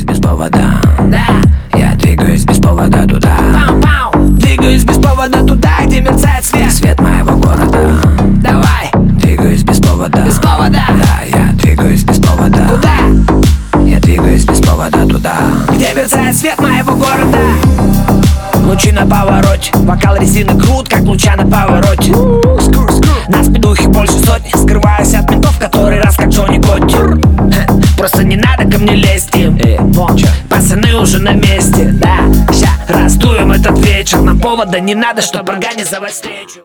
двигаюсь без повода. Да, Я двигаюсь без повода туда. пау-пау. Двигаюсь без повода туда, где мерцает свет. Свет моего города. Давай, Двигаюсь без повода. без повода. Да, я двигаюсь без повода. Куда? Я двигаюсь без повода туда. Где мерцает свет моего города. Лучи на повороте, бокал резины крут, как луча на повороте. Нас бедухи больше сотни, скрываюсь от ментов, который раз как Джонни Готти. Просто не надо ко мне лезть им. Пацаны уже на месте, да. Ща раздуем этот вечер, нам повода не надо, чтобы организовать встречу.